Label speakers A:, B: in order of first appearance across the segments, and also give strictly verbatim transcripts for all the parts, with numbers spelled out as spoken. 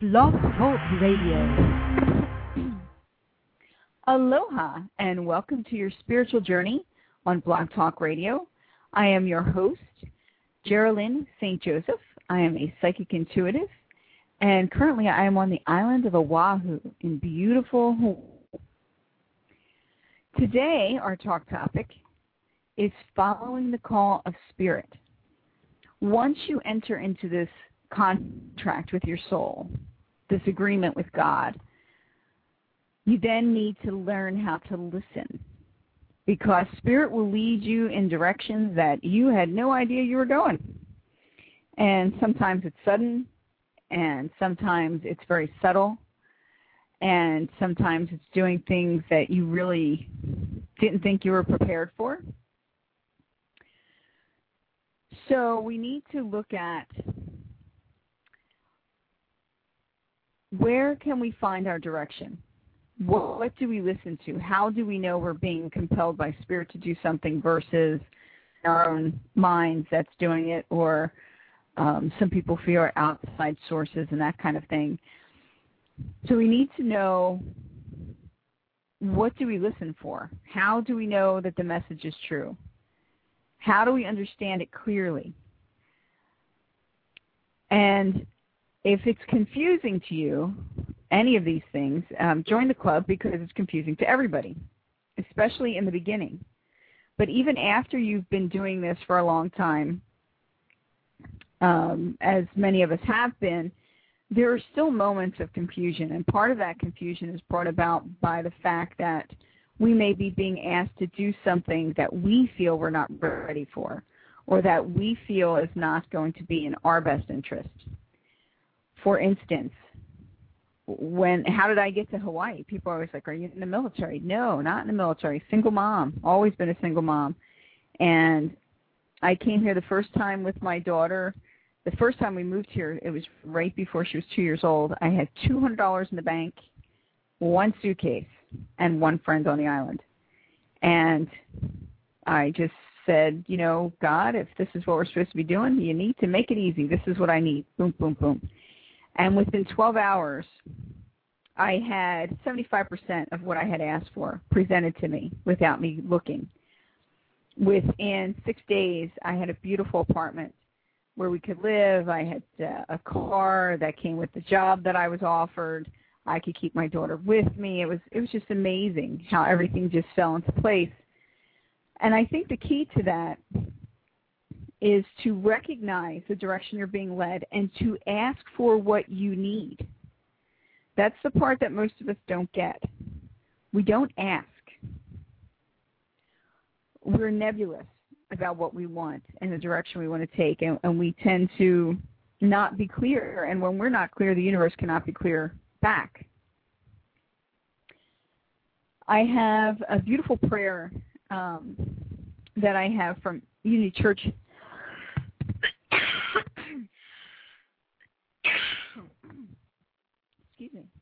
A: Blog Talk Radio.
B: Aloha, and welcome to your spiritual journey on Blog Talk Radio. I am your host, Geraldine Saint Joseph. I am a psychic intuitive, and currently I am on the island of Oahu in beautiful Hawaii. Today, our talk topic is following the call of spirit. Once you enter into this contract with your soul, this agreement with God, you then need to learn how to listen, because spirit will lead you in directions that you had no idea you were going. And sometimes it's sudden, and sometimes it's very subtle, and sometimes it's doing things that you really didn't think you were prepared for. So we need to look at where can we find our direction? What, what do we listen to? How do we know we're being compelled by spirit to do something versus our own minds that's doing it, or um, some people feel are outside sources and that kind of thing. So we need to know, what do we listen for? How do we know that the message is true? How do we understand it clearly? And if it's confusing to you, any of these things, um, join the club, because it's confusing to everybody, especially in the beginning. But even after you've been doing this for a long time, um, as many of us have been, there are still moments of confusion. And part of that confusion is brought about by the fact that we may be being asked to do something that we feel we're not ready for, or that we feel is not going to be in our best interest. For instance, when how did I get to Hawaii? People are always like, are you in the military? No, not in the military. Single mom. Always been a single mom. And I came here the first time with my daughter. The first time we moved here, it was right before she was two years old. I had two hundred dollars in the bank, one suitcase, and one friend on the island. And I just said, you know, God, if this is what we're supposed to be doing, you need to make it easy. This is what I need. Boom, boom, boom. And within twelve hours, I had seventy-five percent of what I had asked for presented to me without me looking. Within six days, I had a beautiful apartment where we could live. I had uh, a car that came with the job that I was offered. I could keep my daughter with me. It was it was just amazing how everything just fell into place. And I think the key to that is to recognize the direction you're being led and to ask for what you need. That's the part that most of us don't get. We don't ask. We're nebulous about what we want and the direction we want to take, and, and we tend to not be clear. And when we're not clear, the universe cannot be clear back. I have a beautiful prayer um, that I have from Unity Church. Excuse me.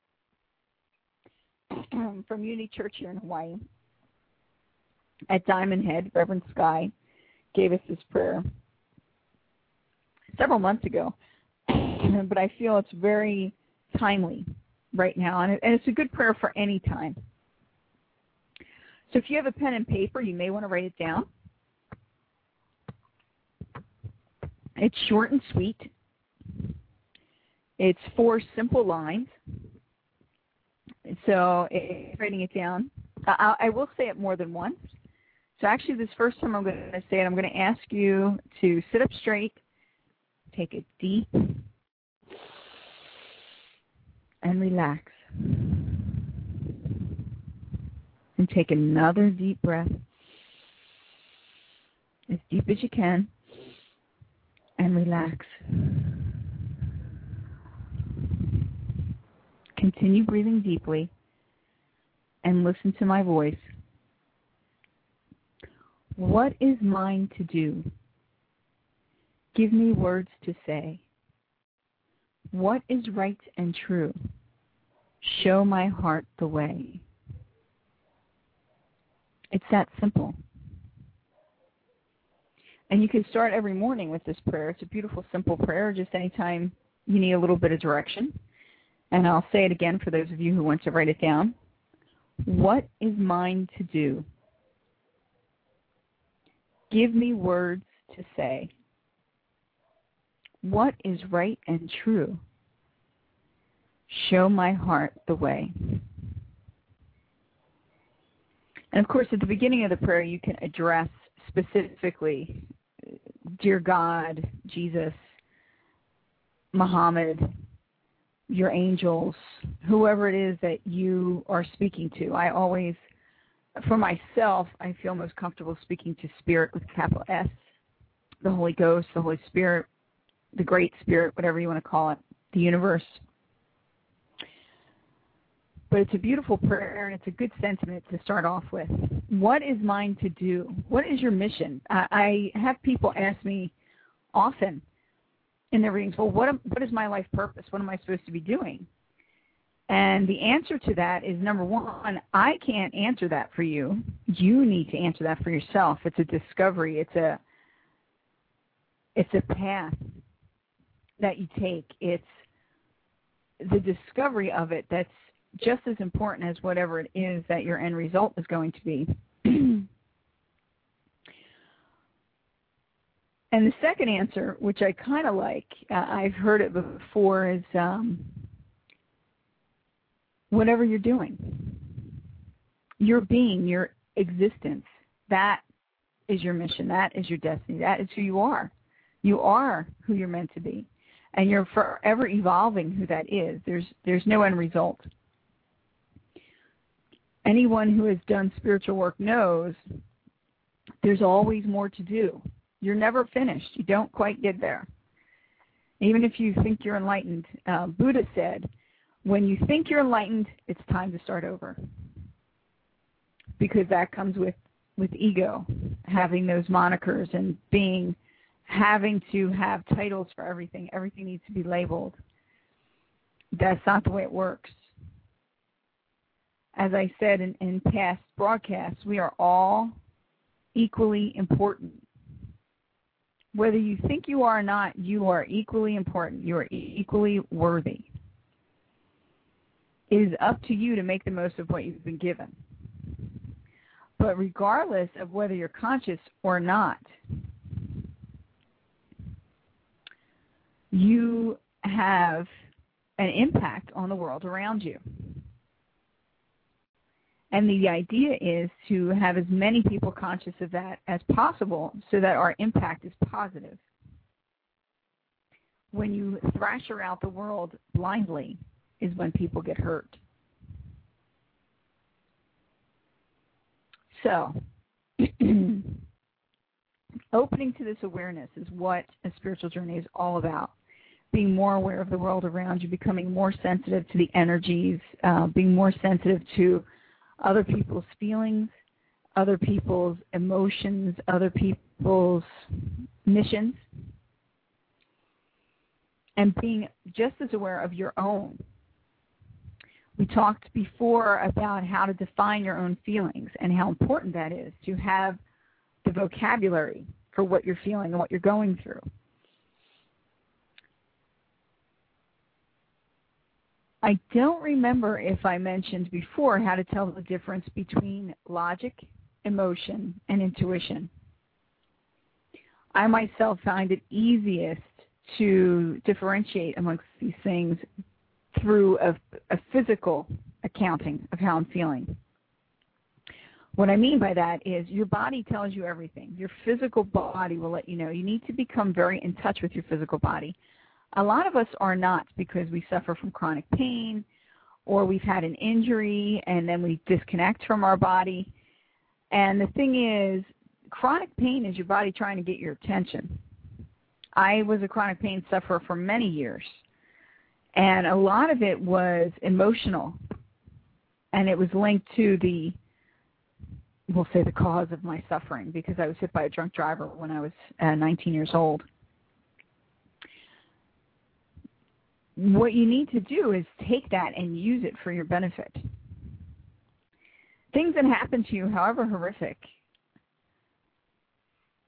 B: From Unity Church here in Hawaii. At Diamond Head, Reverend Sky gave us this prayer several months ago, but I feel it's very timely right now, and it's a good prayer for any time. So if you have a pen and paper, you may want to write it down. It's short and sweet. It's four simple lines. So if writing it down, I, I will say it more than once. So actually, this first time I'm going to say it, I'm going to ask you to sit up straight, take a deep, and relax. And take another deep breath, as deep as you can, and relax. Continue breathing deeply and listen to my voice. What is mine to do? Give me words to say. What is right and true? Show my heart the way. It's that simple. And you can start every morning with this prayer. It's a beautiful, simple prayer, just anytime you need a little bit of direction. And I'll say it again for those of you who want to write it down. What is mine to do? Give me words to say. What is right and true? Show my heart the way. And of course, at the beginning of the prayer, you can address specifically, dear God, Jesus, Muhammad, your angels, whoever it is that you are speaking to. I always, for myself, I feel most comfortable speaking to Spirit with a capital S, the Holy Ghost, the Holy Spirit, the Great Spirit, whatever you want to call it, the universe. But it's a beautiful prayer, and it's a good sentiment to start off with. What is mine to do? What is your mission? I, I have people ask me often in their readings, well, what, am, what is my life purpose? What am I supposed to be doing? And the answer to that is, number one, I can't answer that for you. You need to answer that for yourself. It's a discovery. It's a, it's a path that you take. It's the discovery of it that's just as important as whatever it is that your end result is going to be. And the second answer, which I kind of like, uh, I've heard it before, is um, whatever you're doing. Your being, your existence, that is your mission. That is your destiny. That is who you are. You are who you're meant to be. And you're forever evolving who that is. There's, there's no end result. Anyone who has done spiritual work knows there's always more to do. You're never finished. You don't quite get there. Even if you think you're enlightened, uh, Buddha said, when you think you're enlightened, it's time to start over. Because that comes with, with ego, having those monikers and being, having to have titles for everything. Everything needs to be labeled. That's not the way it works. As I said in, in past broadcasts, we are all equally important. Whether you think you are or not, you are equally important. You are equally worthy. It is up to you to make the most of what you've been given. But regardless of whether you're conscious or not, you have an impact on the world around you. And the idea is to have as many people conscious of that as possible so that our impact is positive. When you thrash around the world blindly is when people get hurt. So, opening to this awareness is what a spiritual journey is all about. Being more aware of the world around you, becoming more sensitive to the energies, uh, being more sensitive to other people's feelings, other people's emotions, other people's missions, and being just as aware of your own. We talked before about how to define your own feelings and how important that is to have the vocabulary for what you're feeling and what you're going through. I don't remember if I mentioned before how to tell the difference between logic, emotion, and intuition. I myself find it easiest to differentiate amongst these things through a, a physical accounting of how I'm feeling. What I mean by that is your body tells you everything. Your physical body will let you know. You need to become very in touch with your physical body. A lot of us are not because we suffer from chronic pain or we've had an injury and then we disconnect from our body. And the thing is, chronic pain is your body trying to get your attention. I was a chronic pain sufferer for many years, and a lot of it was emotional, and it was linked to the, we'll say the cause of my suffering, because I was hit by a drunk driver when I was uh, nineteen years old. What you need to do is take that and use it for your benefit. Things that happen to you, however horrific,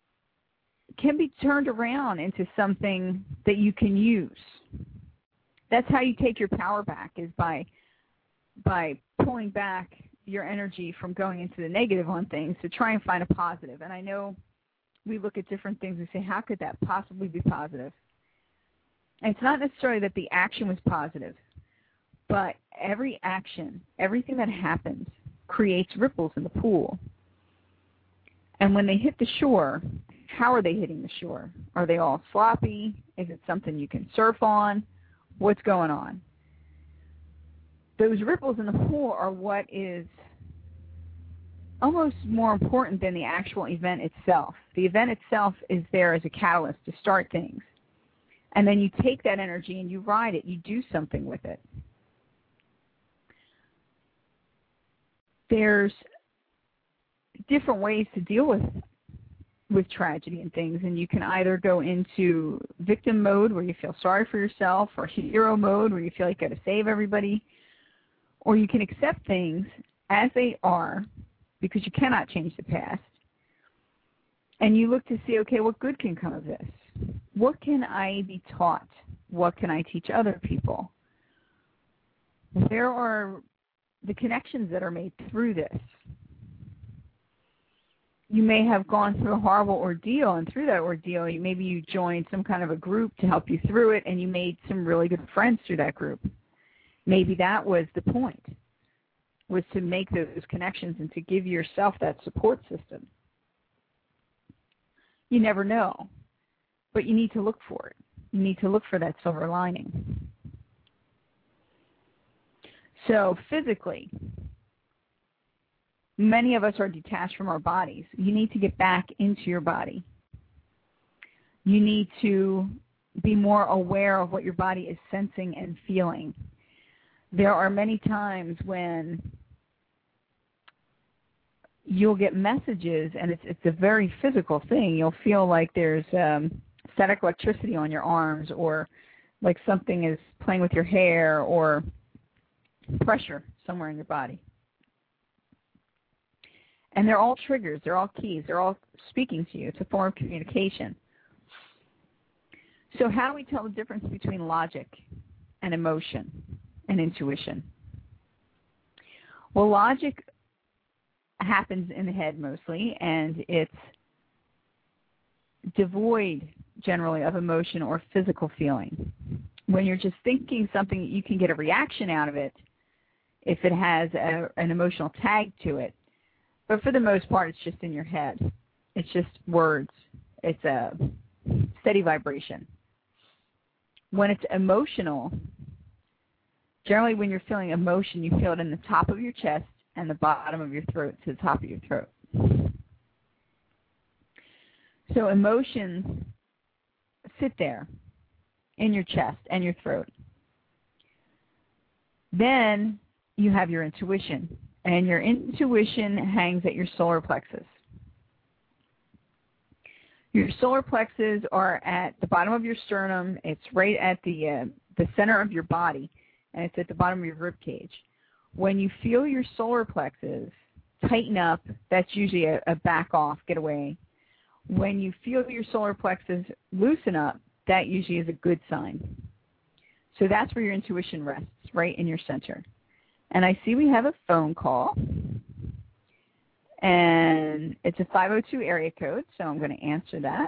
B: can be turned around into something that you can use. that's how you take your power back, is by by pulling back your energy from going into the negative on things to try and find a positive. And I know we look at different things and say, how could that possibly be positive? And it's not necessarily that the action was positive, but every action, everything that happens, creates ripples in the pool. And when they hit the shore, how are they hitting the shore? Are they all sloppy? Is it something you can surf on? What's going on? Those ripples in the pool are what is almost more important than the actual event itself. The event itself is there as a catalyst to start things. And then you take that energy and you ride it. You do something with it. There's different ways to deal with with tragedy and things, and you can either go into victim mode where you feel sorry for yourself, or hero mode where you feel like you got to save everybody, or you can accept things as they are because you cannot change the past, and you look to see, okay, what good can come of this? What can I be taught? What can I teach other people? There are the connections that are made through this. You may have gone through a horrible ordeal, and through that ordeal, you, maybe you joined some kind of a group to help you through it, and you made some really good friends through that group. Maybe that was the point, was to make those connections and to give yourself that support system. You never know, but you need to look for it. You need to look for that silver lining. So physically, many of us are detached from our bodies. You need to get back into your body. You need to be more aware of what your body is sensing and feeling. There are many times when you'll get messages, and it's it's a very physical thing. You'll feel like there's um, static electricity on your arms, or like something is playing with your hair, or pressure somewhere in your body. And they're all triggers. They're all keys. They're all speaking to you. It's a form of communication. So how do we tell the difference between logic and emotion and intuition? Well, logic happens in the head mostly, and it's devoid generally of emotion or physical feeling. When you're just thinking something, you can get a reaction out of it if it has a, an emotional tag to it. But for the most part, it's just in your head. It's just words. It's a steady vibration. When it's emotional, generally when you're feeling emotion, you feel it in the top of your chest and the bottom of your throat to the top of your throat. So emotions sit there in your chest and your throat. Then you have your intuition. And your intuition hangs at your solar plexus. Your solar plexus are at the bottom of your sternum. It's right at the uh, the center of your body, and it's at the bottom of your rib cage. When you feel your solar plexus tighten up, that's usually a, a back off, get away. When you feel your solar plexus loosen up, that usually is a good sign. So that's where your intuition rests, right in your center. And I see we have a phone call, and it's a five oh two area code, so I'm going to answer that.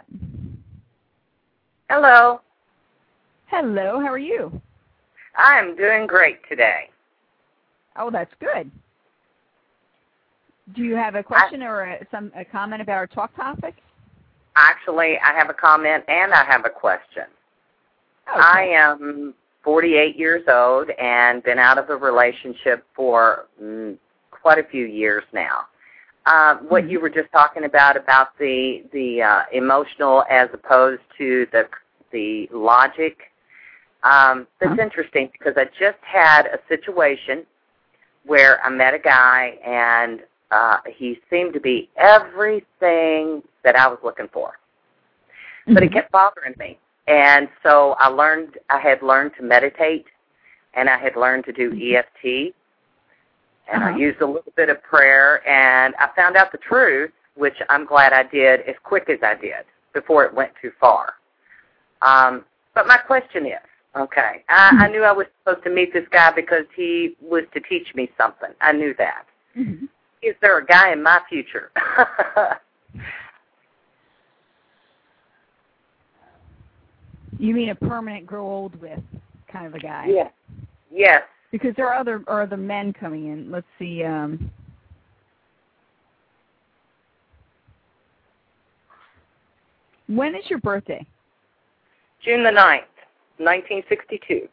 C: Hello.
B: Hello, how are you?
C: I'm doing great today.
B: Oh, that's good. Do you have a question I, or a, some a comment about our talk topic?
C: Actually, I have a comment and I have a question. Okay. I am forty-eight years old and been out of a relationship for mm, quite a few years now. Uh, what mm-hmm. you were just talking about, about the the uh, emotional as opposed to the the logic, um, that's huh? interesting because I just had a situation where I met a guy and uh, he seemed to be everything that I was looking for, mm-hmm. but it kept bothering me. And so I learned, I had learned to meditate, and I had learned to do E F T, and uh-huh. I used a little bit of prayer, and I found out the truth, which I'm glad I did as quick as I did before it went too far. Um, but my question is, Okay. I, I knew I was supposed to meet this guy because he was to teach me something. I knew that.
B: Mm-hmm.
C: Is there a guy in my future?
B: You mean a permanent grow old with kind of a guy?
C: Yes. Yes.
B: Because there are other are other men coming in. Let's see. Um, when is your birthday?
C: June the ninth, nineteen sixty-two.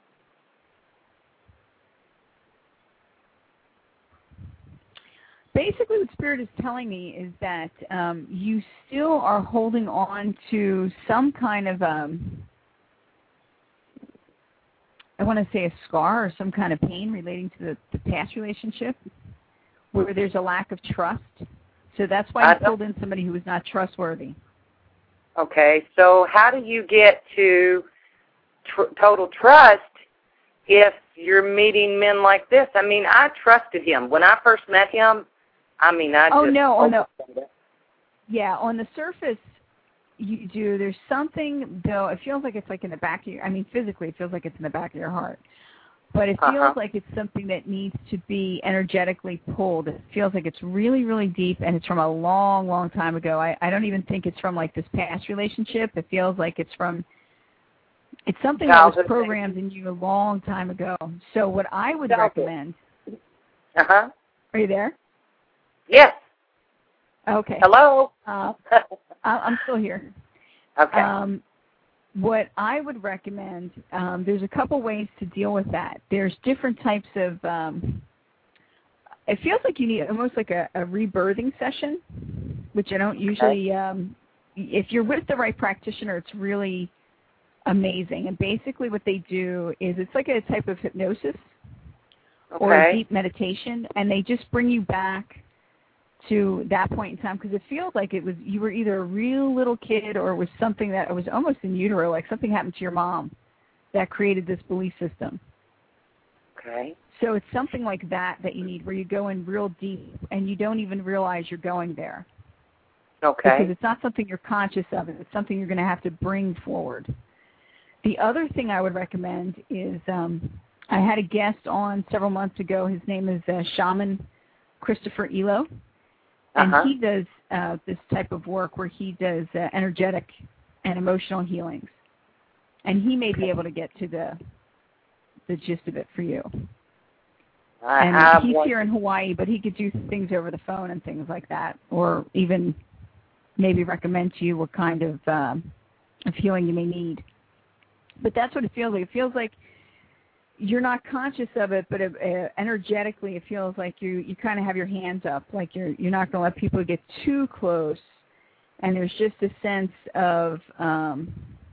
B: Basically, what Spirit is telling me is that um, you still are holding on to some kind of, um, I want to say a scar or some kind of pain relating to the, the past relationship where there's a lack of trust. So that's why you pulled in somebody who was not trustworthy.
C: Okay, so how do you get to tr- total trust if you're meeting men like this? I mean, I trusted him. When I first met him, I mean, I
B: oh,
C: just...
B: no, on the, yeah, on the surface, you do. There's something, though, it feels like it's like in the back of your, I mean, physically it feels like it's in the back of your heart. But it feels uh-huh. like it's something that needs to be energetically pulled. It feels like it's really, really deep, and it's from a long, long time ago. I, I don't even think it's from, like, this past relationship. It feels like it's from, it's something that was programmed in you a long time ago. So what I would recommend...
C: Uh-huh.
B: Are you there?
C: Yes.
B: Okay.
C: Hello?
B: Uh, I'm still here.
C: Okay.
B: Um, what I would recommend, um, there's a couple ways to deal with that. There's different types of, um, it feels like you need almost like a, a rebirthing session, which I don't usually, okay. um, if you're with the right practitioner, it's really amazing. And basically what they do is it's like a type of hypnosis okay. or a deep meditation, and they just bring you back to that point in time, because it feels like it was you were either a real little kid or it was something that was almost in utero, like something happened to your mom that created this belief system.
C: Okay.
B: So it's something like that that you need, where you go in real deep and you don't even realize you're going there.
C: Okay.
B: Because it's not something you're conscious of. It's something you're going to have to bring forward. The other thing I would recommend is um, I had a guest on several months ago. His name is uh, Shaman Christopher Elo. And uh-huh. he does uh, this type of work where he does uh, energetic and emotional healings. And he may be able to get to the the gist of it for you.
C: I
B: and
C: have
B: he's
C: one.
B: here in Hawaii, but he could do things over the phone and things like that, or even maybe recommend to you what kind of, um, of healing you may need. But that's what it feels like. It feels like you're not conscious of it, but it, uh, energetically it feels like you, you kind of have your hands up, like you're you're not going to let people get too close, and there's just a sense of, um,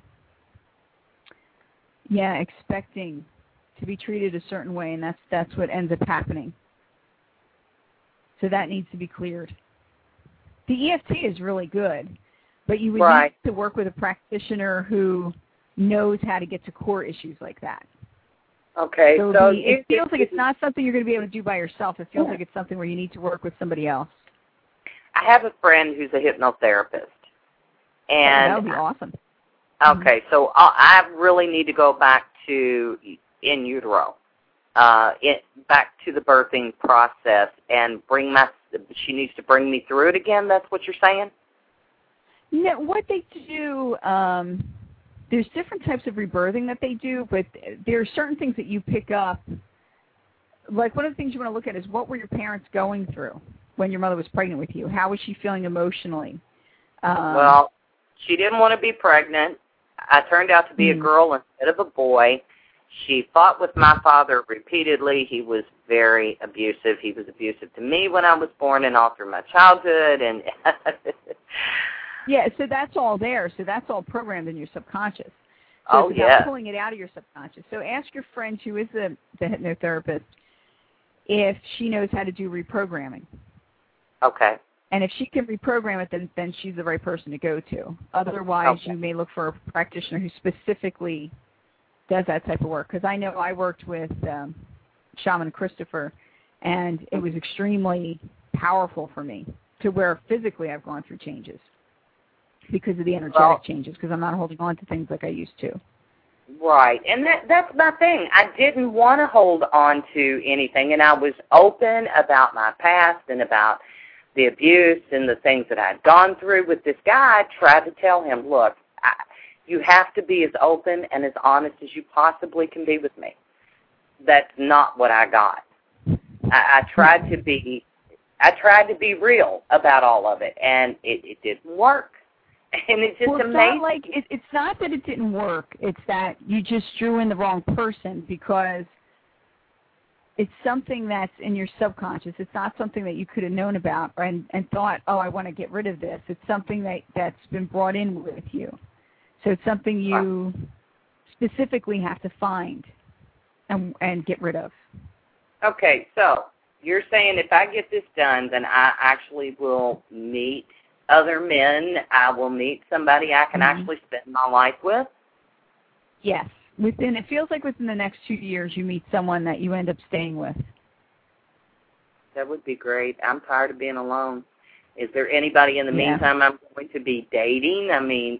B: yeah, expecting to be treated a certain way, and that's that's what ends up happening. So that needs to be cleared. The E F T is really good, but you would
C: right.
B: need to work with a practitioner who knows how to get to core issues like that.
C: Okay,
B: so,
C: so
B: the, it feels like it's not something you're going to be able to do by yourself. It feels yeah. like it's something where you need to work with somebody else.
C: I have a friend who's a hypnotherapist, and
B: that would be awesome.
C: Okay, mm-hmm. so I really need to go back to in utero, uh, it, back to the birthing process, and bring my. She needs to bring me through it again. That's what you're saying?
B: No, what they do. Um, There's different types of rebirthing that they do, but there are certain things that you pick up. Like one of the things you want to look at is what were your parents going through when your mother was pregnant with you? How was she feeling emotionally? Um,
C: well, she didn't want to be pregnant. I turned out to be mm-hmm. a girl instead of a boy. She fought with my father repeatedly. He was very abusive. He was abusive to me when I was born and all through my childhood. And
B: yeah, so that's all there. So that's all programmed in your subconscious. So
C: oh,
B: it's
C: yeah.
B: about pulling it out of your subconscious. So ask your friend who is the, the hypnotherapist if she knows how to do reprogramming.
C: Okay.
B: And if she can reprogram it, then, then she's the right person to go to. Otherwise, okay. you may look for a practitioner who specifically does that type of work. Because I know I worked with um, Shaman Christopher, and it was extremely powerful for me to where physically I've gone through changes because of the energetic well, changes, because I'm not holding on to things like I used to.
C: Right, and that that's my thing. I didn't want to hold on to anything, and I was open about my past and about the abuse and the things that I'd gone through with this guy. I tried to tell him, look, I, you have to be as open and as honest as you possibly can be with me. That's not what I got. I, I tried to be, I tried to be real about all of it, and it, it didn't work. And it's just
B: well, it's
C: amazing.
B: Not like it, it's not that it didn't work. It's that you just drew in the wrong person because it's something that's in your subconscious. It's not something that you could have known about and, and thought, oh, I want to get rid of this. It's something that, that's been brought in with you. So it's something you specifically have to find and, and get rid of.
C: Okay, so you're saying if I get this done, then I actually will meet other men, I will meet somebody I can mm-hmm. actually spend my life with?
B: Yes. Within it feels like within the next two years you meet someone that you end up staying with.
C: That would be great. I'm tired of being alone. Is there anybody in the
B: yeah.
C: meantime I'm going to be dating? I mean...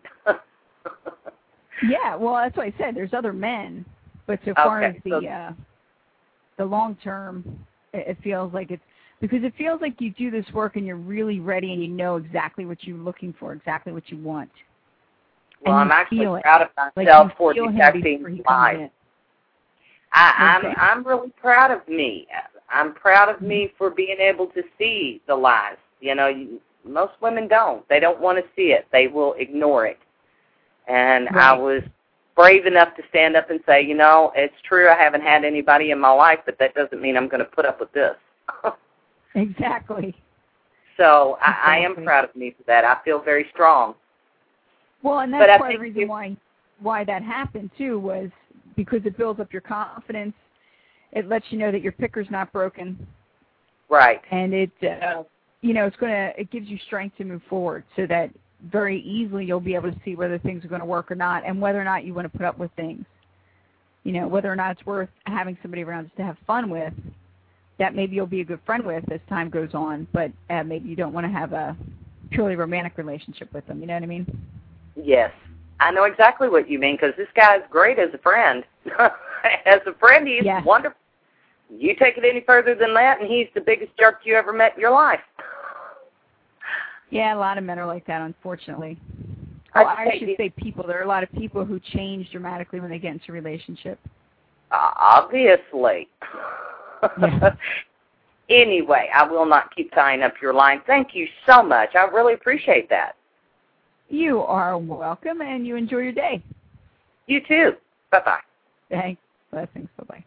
B: yeah, well, that's what I said. There's other men. But so far
C: okay,
B: as the,
C: so,
B: uh, the long term, it, it feels like it's... Because it feels like you do this work and you're really ready and you know exactly what you're looking for, exactly what you want.
C: Well, I'm actually
B: it.
C: proud of myself
B: like
C: for detecting lies. I, I'm
B: okay.
C: I'm really proud of me. I'm proud of me for being able to see the lies. You know, you, most women don't. They don't want to see it. They will ignore it. And
B: right.
C: I was brave enough to stand up and say, you know, it's true I haven't had anybody in my life, but that doesn't mean I'm going to put up with this.
B: Exactly.
C: So I,
B: exactly.
C: I am proud of me for that. I feel very strong.
B: Well, and that's part of the reason you, why why that happened, too, was because it builds up your confidence. It lets you know that your picker's not broken.
C: Right.
B: And it, uh, you know, it's going to, it gives you strength to move forward so that very easily you'll be able to see whether things are going to work or not and whether or not you want to put up with things. You know, whether or not it's worth having somebody around just to have fun with. That maybe you'll be a good friend with as time goes on, but uh, maybe you don't want to have a purely romantic relationship with them. You know what I mean?
C: Yes. I know exactly what you mean because this guy's great as a friend. As a friend, he's
B: yes.
C: wonderful. You take it any further than that, and he's the biggest jerk you ever met in your life.
B: Yeah, a lot of men are like that, unfortunately.
C: I,
B: oh, I should say people. There are a lot of people who change dramatically when they get into a relationship.
C: Uh, obviously.
B: Yeah.
C: Anyway, I will not keep tying up your line. Thank you so much. I really appreciate that.
B: You are welcome, and you enjoy your day.
C: You too. Bye-bye.
B: Thanks. Blessings. Bye-bye.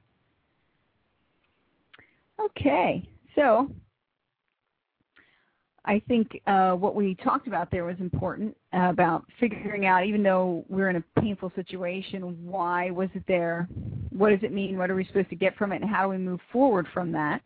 B: Okay. So I think uh, what we talked about there was important uh, about figuring out, even though we're in a painful situation, why was it there? What does it mean? What are we supposed to get from it? And how do we move forward from that?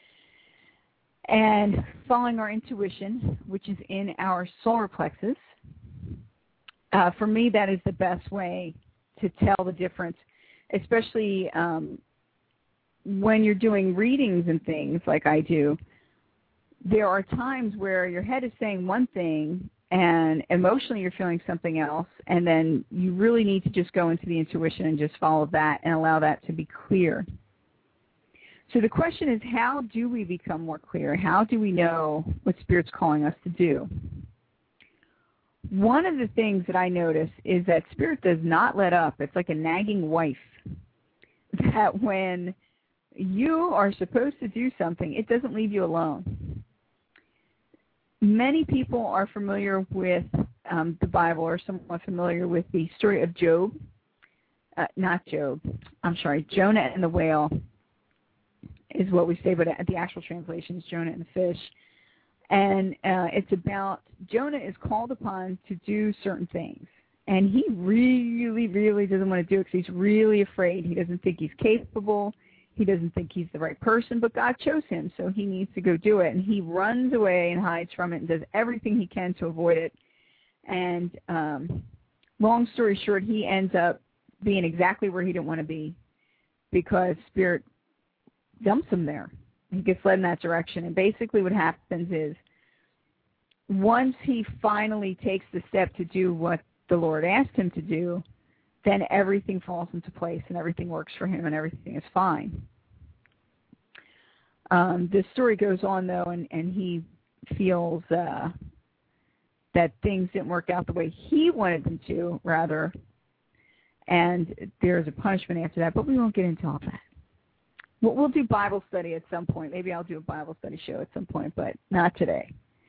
B: And following our intuition, which is in our solar plexus, uh, for me, that is the best way to tell the difference, especially um, when you're doing readings and things like I do. There are times where your head is saying one thing and emotionally you're feeling something else, and then you really need to just go into the intuition and just follow that and allow that to be clear. So the question is, how do we become more clear? How do we know what Spirit's calling us to do? One of the things that I notice is that Spirit does not let up. It's like a nagging wife, that when you are supposed to do something, it doesn't leave you alone. Many people are familiar with um, the Bible or somewhat familiar with the story of Job. Uh, not Job. I'm sorry, Jonah and the whale is what we say, but the actual translation is Jonah and the fish. And uh, it's about Jonah is called upon to do certain things. And he really, really doesn't want to do it because he's really afraid. He doesn't think he's capable. He doesn't think he's the right person, but God chose him, so he needs to go do it. And he runs away and hides from it and does everything he can to avoid it. And um, long story short, he ends up being exactly where he didn't want to be because Spirit dumps him there. He gets led in that direction. And basically what happens is once he finally takes the step to do what the Lord asked him to do, then everything falls into place and everything works for him and everything is fine. Um, the story goes on, though, and, and he feels uh, that things didn't work out the way he wanted them to, rather, and there's a punishment after that, but we won't get into all that. We'll, we'll do Bible study at some point. Maybe I'll do a Bible study show at some point, but not today.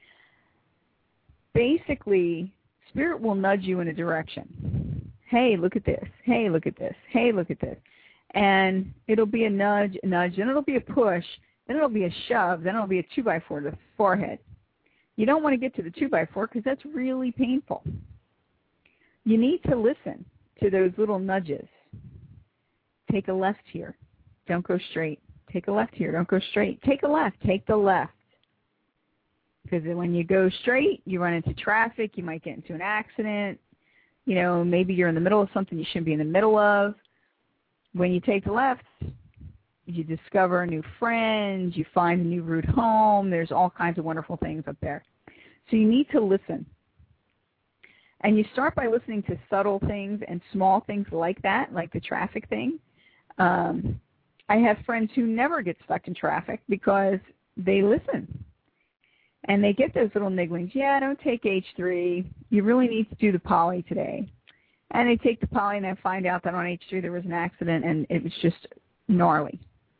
B: Basically, Spirit will nudge you in a direction. Hey, look at this. Hey, look at this. Hey, look at this. And it'll be a nudge, a nudge, then it'll be a push, then it'll be a shove, then it'll be a two by four to the forehead. You don't want to get to the two by four because that's really painful. You need to listen to those little nudges. Take a left here. Don't go straight. Take a left here. Don't go straight. Take a left. Take the left. Because when you go straight, you run into traffic. You might get into an accident. You know, maybe you're in the middle of something you shouldn't be in the middle of. When you take the left, you discover a new friend. You find a new route home. There's all kinds of wonderful things up there. So you need to listen. And you start by listening to subtle things and small things like that, like the traffic thing. Um, I have friends who never get stuck in traffic because they listen. And they get those little nigglings. Yeah, don't take H three. You really need to do the poly today. And they take the poly and they find out that on H three there was an accident and it was just gnarly.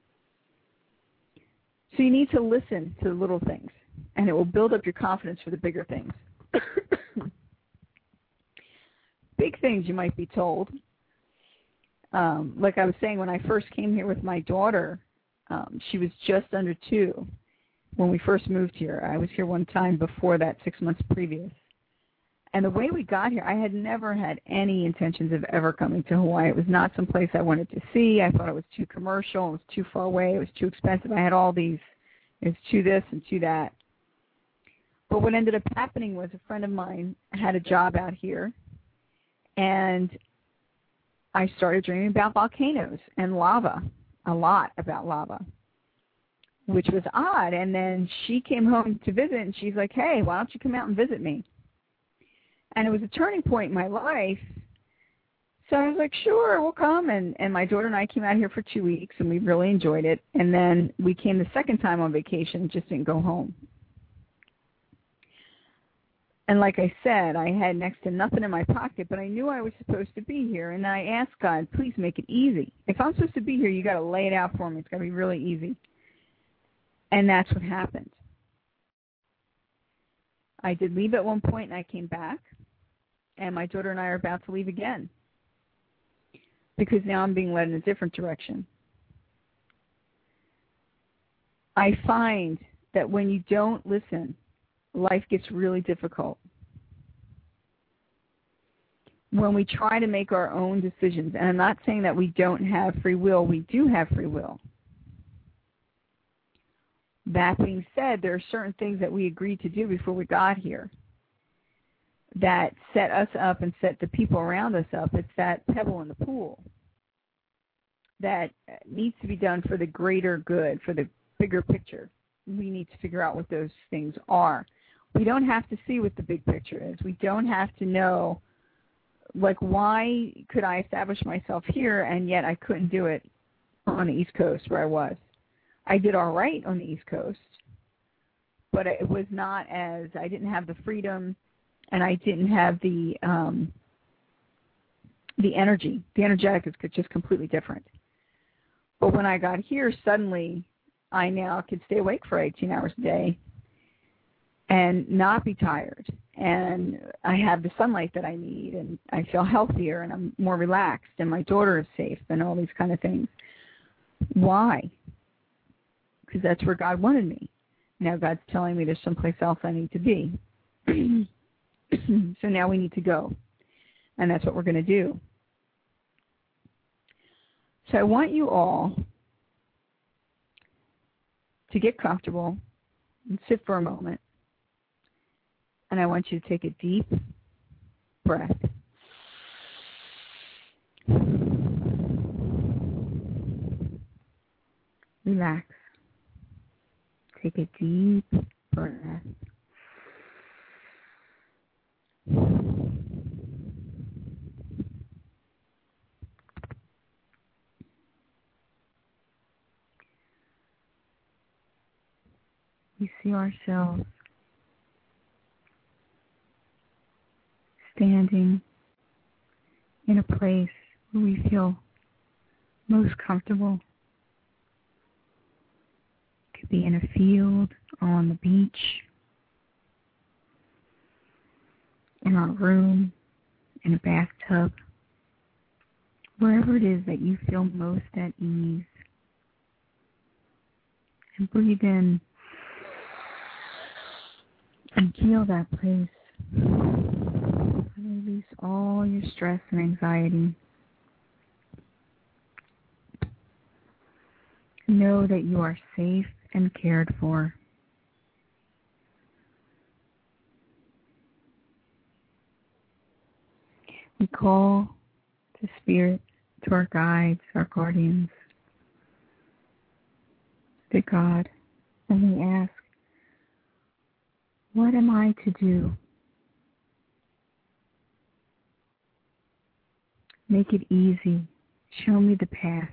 B: So you need to listen to the little things, and it will build up your confidence for the bigger things. Big things you might be told. Um, like I was saying, when I first came here with my daughter, um, she was just under two when we first moved here. I was here one time before that, six months previous. And the way we got here, I had never had any intentions of ever coming to Hawaii. It was not someplace I wanted to see. I thought it was too commercial. It was too far away. It was too expensive. I had all these, it was too this and too that. But what ended up happening was a friend of mine had a job out here, and I started dreaming about volcanoes and lava, a lot about lava, which was odd. And then she came home to visit, and she's like, hey, why don't you come out and visit me? And it was a turning point in my life. So I was like, sure, we'll come. And, and my daughter and I came out here for two weeks, and we really enjoyed it. And then we came the second time on vacation and just didn't go home. And like I said, I had next to nothing in my pocket, but I knew I was supposed to be here. And I asked God, please make it easy. If I'm supposed to be here, you got to lay it out for me. It's got to be really easy. And that's what happened. I did leave at one point, and I came back. And my daughter and I are about to leave again because now I'm being led in a different direction. I find that when you don't listen, life gets really difficult. When we try to make our own decisions, and I'm not saying that we don't have free will, we do have free will. That being said, there are certain things that we agreed to do before we got here that set us up and set the people around us up. It's that pebble in the pool that needs to be done for the greater good, for the bigger picture. We need to figure out what those things are. We don't have to see what the big picture is. We don't have to know, like, why could I establish myself here and yet I couldn't do it on the East Coast where I was. I did all right on the East Coast, but it was not as, I didn't have the freedom, and I didn't have the um, the energy. The energetic is just completely different. But when I got here, suddenly I now could stay awake for eighteen hours a day and not be tired. And I have the sunlight that I need, and I feel healthier, and I'm more relaxed, and my daughter is safe, and all these kind of things. Why? Because that's where God wanted me. Now God's telling me there's someplace else I need to be. So now we need to go. And that's what we're going to do. So I want you all to get comfortable and sit for a moment. And I want you to take a deep breath. Relax. Take a deep breath. we see ourselves standing in a place where we feel most comfortable. It could be in a field or on the beach, in our room, in a bathtub, wherever it is that you feel most at ease. And breathe in and feel that place. And release all your stress and anxiety. Know that you are safe and cared for. We call to Spirit, to our guides, our guardians, to God, and we ask, what am I to do? Make it easy. Show me the path.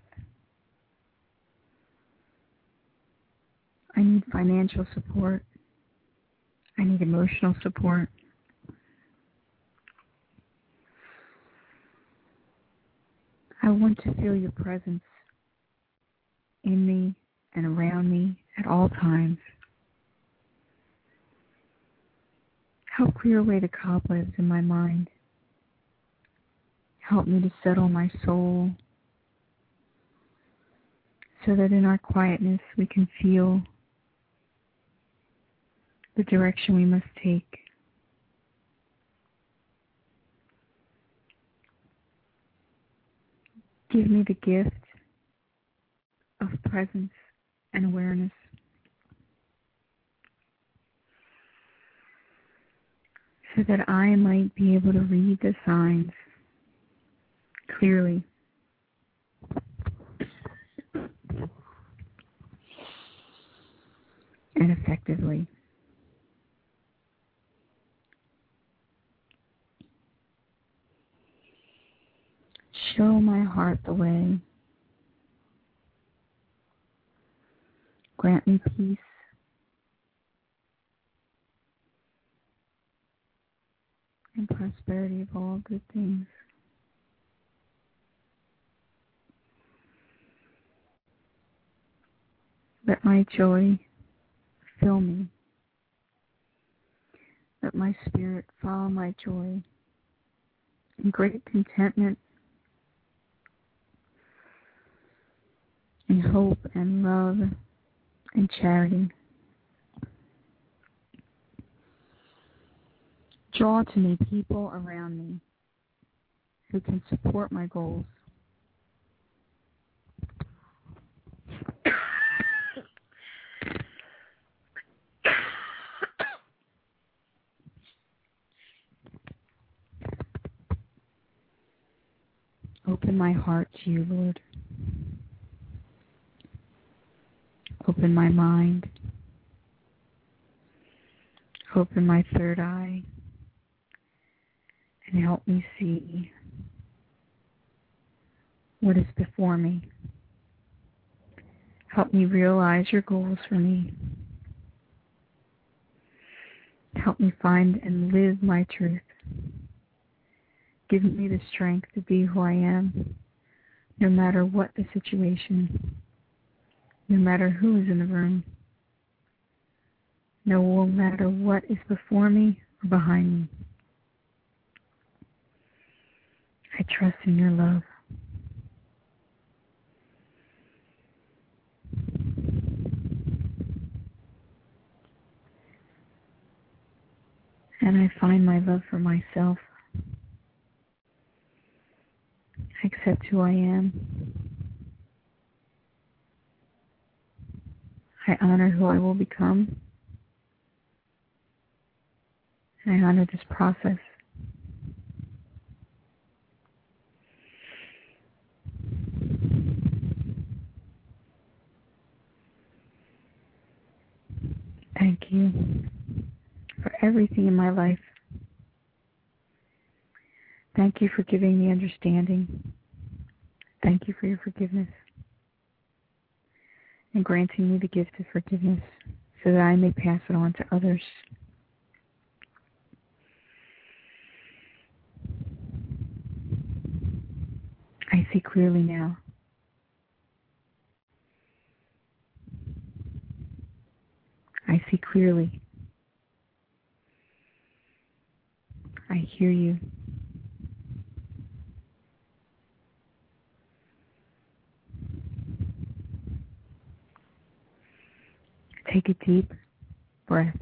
B: I need financial support. I need emotional support. I want to feel your presence in me and around me at all times. Help clear away the cobwebs in my mind. Help me to settle my soul so that in our quietness we can feel the direction we must take. Give me the gift of presence and awareness. So that I might be able to read the signs clearly. And effectively. Show my heart the way. Grant me peace. And prosperity of all good things. Let my joy fill me. Let my spirit follow my joy in great contentment, in hope and love and charity. Draw to me people around me who can support my goals. Open my heart to you, Lord. Open my mind. Open my third eye. And help me see what is before me. Help me realize your goals for me. Help me find and live my truth. Give me the strength to be who I am, no matter what the situation, no matter who is in the room, no matter what is before me or behind me. I trust in your love. And I find my love for myself. I accept who I am. I honor who I will become. And I honor this process. Thank you for everything in my life. Thank you for giving me understanding. Thank you for your forgiveness and granting me the gift of forgiveness so that I may pass it on to others. I see clearly now. I see clearly. I hear you. Take a deep breath.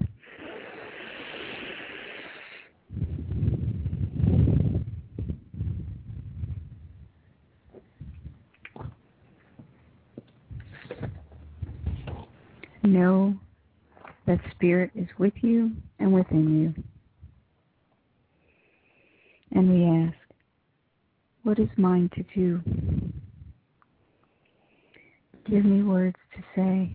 B: Know that Spirit is with you and within you. And we ask, what is mine to do? Give me words to say.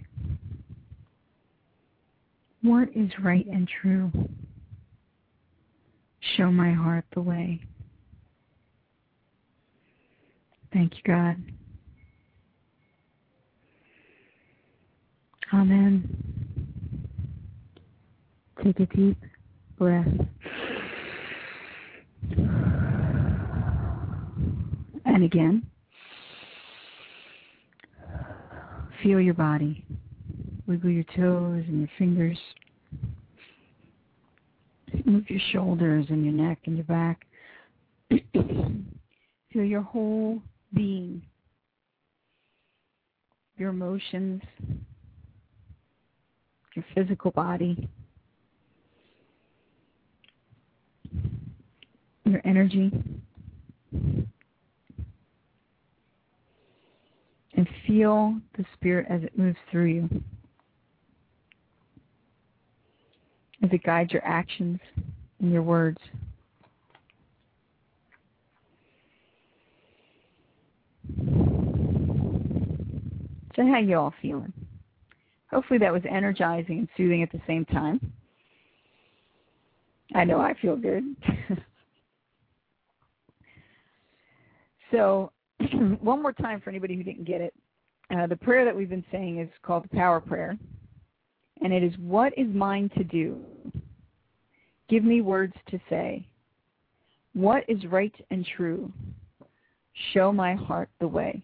B: What is right and true? Show my heart the way. Thank you, God. Amen. Take a deep breath. And again. Feel your body. Wiggle your toes and your fingers. Move your shoulders and your neck and your back. Feel your whole being. Your emotions. Your physical body. Your energy. And feel the Spirit as it moves through you. As it guides your actions and your words. So how you all feeling? Hopefully that was energizing and soothing at the same time. I know I feel good. So one more time for anybody who didn't get it. Uh, the prayer that we've been saying is called the Power Prayer. And it is, what is mine to do? Give me words to say. What is right and true? Show my heart the way.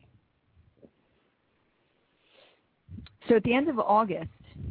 B: So at the end of August,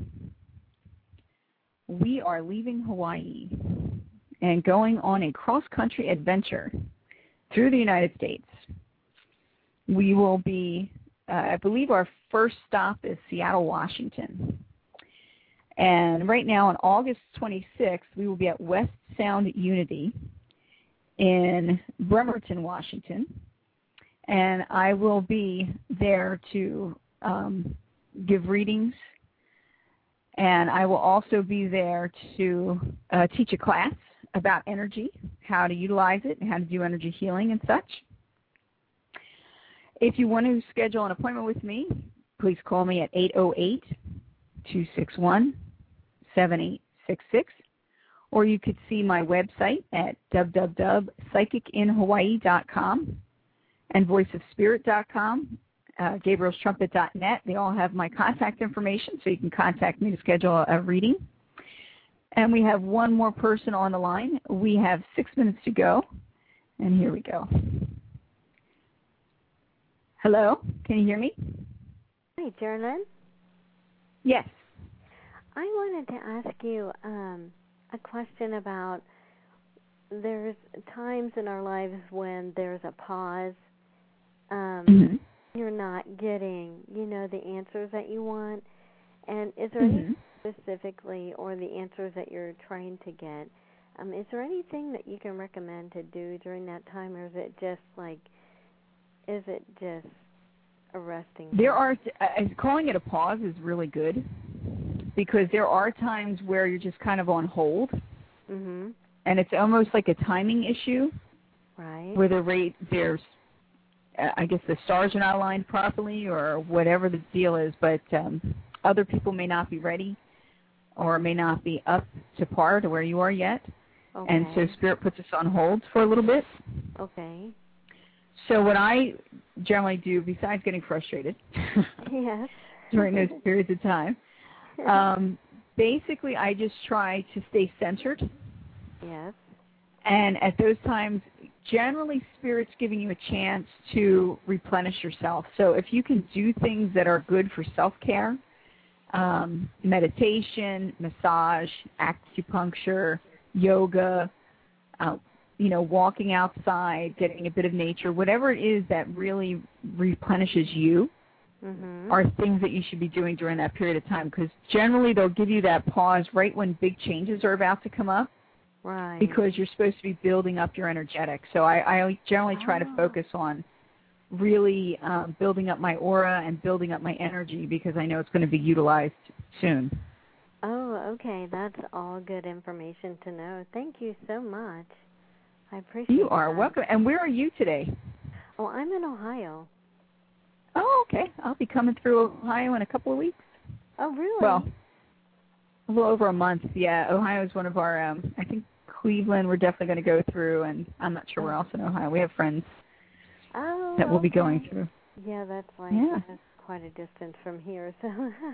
B: we are leaving Hawaii and going on a cross-country adventure through the United States. We will be, uh, I believe our first stop is Seattle, Washington. And right now on August twenty-sixth, we will be at West Sound Unity in Bremerton, Washington. And I will be there to um, give readings. And I will also be there to uh, teach a class about energy, how to utilize it, and how to do energy healing and such. If you want to schedule an appointment with me, please call me at eight oh eight, two six one, seven eight six six, or you could see my website at w w w dot psychic in hawaii dot com and voice of spirit dot com, uh, gabriels trumpet dot net. They all have my contact information, so you can contact me to schedule a reading. And we have one more person on the line. We have six minutes to go, and here we go. Hello, can you hear me?
D: Hi, Geraldine.
B: Yes.
D: I wanted to ask you um, a question about, there's times in our lives when there's a pause. Um, mm-hmm. You're not getting, you know, the answers that you want. And is there mm-hmm. any specifically, or the answers that you're trying to get, um, is there anything that you can recommend to do during that time, or is it just like, is it just a resting?
B: There are, uh, calling it a pause is really good, because there are times where you're just kind of on hold,
D: mm-hmm.
B: and it's almost like a timing issue,
D: right?
B: Where the rate, there's, uh, I guess the stars are not aligned properly, or whatever the deal is, but um, other people may not be ready, or may not be up to par to where you are yet,
D: okay.
B: And so Spirit puts us on hold for a little bit.
D: Okay.
B: So what I generally do, besides getting frustrated
D: yes.
B: during those periods of time, um, basically I just try to stay centered.
D: Yes.
B: And at those times, generally Spirit's giving you a chance to replenish yourself. So if you can do things that are good for self-care, um, meditation, massage, acupuncture, yoga, uh, you know, walking outside, getting a bit of nature, whatever it is that really replenishes you, mm-hmm. are things that you should be doing during that period of time, because generally they'll give you that pause right when big changes are about to come up.
D: Right.
B: Because you're supposed to be building up your energetics. So I, I generally try
D: oh.
B: to focus on really um, building up my aura and building up my energy, because I know it's going to be utilized soon.
D: Oh, okay. That's all good information to know. Thank you so much. I appreciate it.
B: You are
D: that.
B: welcome. And where are you today?
D: Oh, I'm in Ohio.
B: Oh, okay. I'll be coming through Ohio in a couple of weeks.
D: Oh, really?
B: Well, a little over a month, yeah. Ohio is one of our, um, I think Cleveland we're definitely going to go through, and I'm not sure where else in Ohio. We have friends
D: oh,
B: that we'll
D: okay.
B: be going through.
D: Yeah, that's like
B: yeah.
D: that's quite a distance from here. So.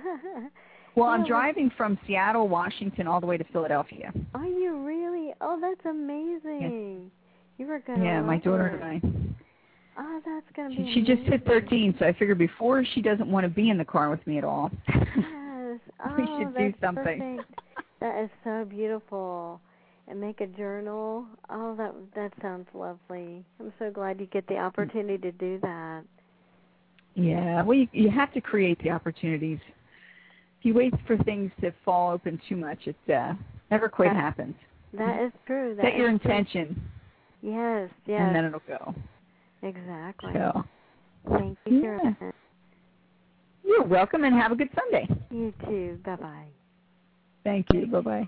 B: Well,
D: yeah,
B: I'm driving from Seattle, Washington, all the way to Philadelphia.
D: Are you really? Oh, that's amazing. Yeah. You were going to
B: Yeah, my daughter and
D: I. Oh, that's going to be
B: She, she just hit thirteen, so I figured before she doesn't want to be in the car with me at all.
D: Yes. Oh,
B: we should do
D: that's
B: something.
D: Perfect. That is so beautiful. And make a journal. Oh, that that sounds lovely. I'm so glad you get the opportunity to do that.
B: Yeah, well, you, you have to create the opportunities. If you wait for things to fall open too much, it uh, never quite
D: that,
B: happens.
D: That is true. That
B: Set your
D: is
B: intention.
D: True. Yes, yes.
B: And then it'll go.
D: Exactly.
B: So,
D: thank you,
B: yeah.
D: Carolyn.
B: You're welcome, and have a good Sunday.
D: You too. Bye-bye.
B: Thank you. Bye-bye.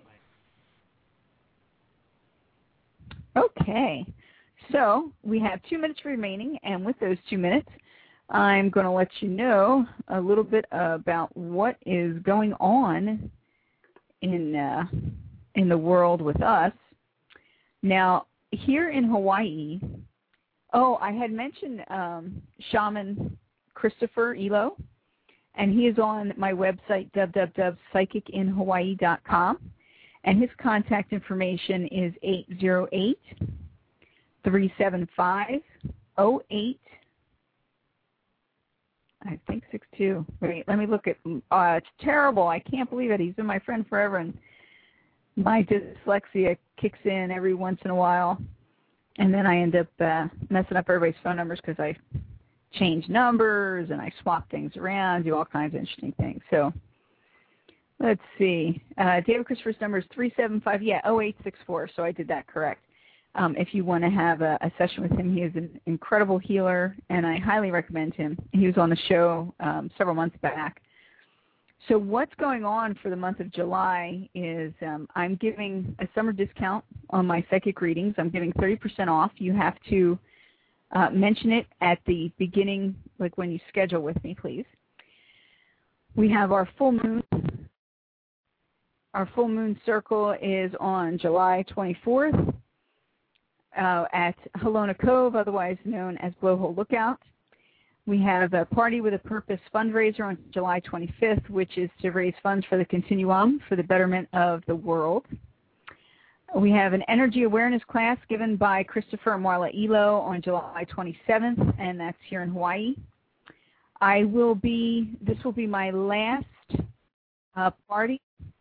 B: Okay, so we have two minutes remaining, and with those two minutes, I'm going to let you know a little bit about what is going on in uh, in the world with us. Now, here in Hawaii, oh, I had mentioned um, Shaman Christopher Elo, and he is on my website, w w w dot psychic in hawaii dot com. And his contact information is eight zero eight, three seven five, zero eight, I think six two. Wait, let me look at, uh, it's terrible. I can't believe it. He's been my friend forever, and my dyslexia kicks in every once in a while. And then I end up uh, messing up everybody's phone numbers because I change numbers and I swap things around, do all kinds of interesting things. So, let's see. Uh, David Christopher's number is three seven five, yeah, zero eight six four, so I did that correct. Um, if you want to have a, a session with him, he is an incredible healer, and I highly recommend him. He was on the show um, several months back. So what's going on for the month of July is um, I'm giving a summer discount on my psychic readings. I'm giving thirty percent off. You have to uh, mention it at the beginning, like when you schedule with me, please. We have our full moon. Our full moon circle is on July twenty-fourth uh, at Halona Cove, otherwise known as Blowhole Lookout. We have a Party with a Purpose fundraiser on July twenty-fifth, which is to raise funds for the Continuum for the betterment of the world. We have an energy awareness class given by Christopher and Marla Elo on July twenty-seventh, and that's here in Hawaii. I will be, this will be my last uh, party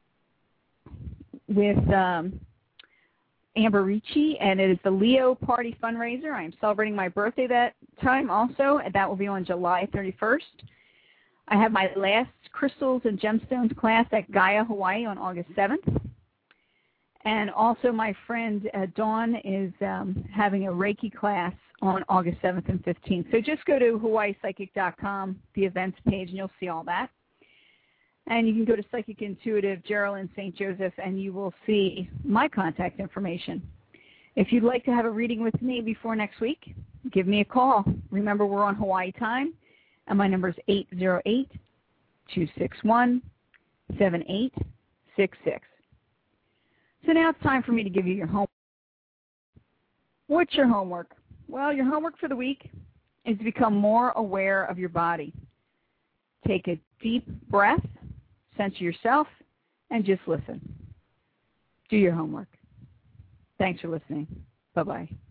B: with um, Amber Ricci, and it is the Leo Party fundraiser. I am celebrating my birthday that time also, and that will be on July thirty-first. I have my last Crystals and Gemstones class at Gaia, Hawaii on August seventh. And also my friend uh, Dawn is um, having a Reiki class on August seventh and fifteenth. So just go to hawaii psychic dot com, the events page, and you'll see all that. And you can go to Psychic Intuitive, Geraldine Saint Joseph, and you will see my contact information. If you'd like to have a reading with me before next week, give me a call. Remember, we're on Hawaii time, and my number is eight zero eight, two six one, seven eight six six. So now it's time for me to give you your homework. What's your homework? Well, your homework for the week is to become more aware of your body. Take a deep breath, center yourself, and just listen. Do your homework. Thanks for listening. Bye-bye.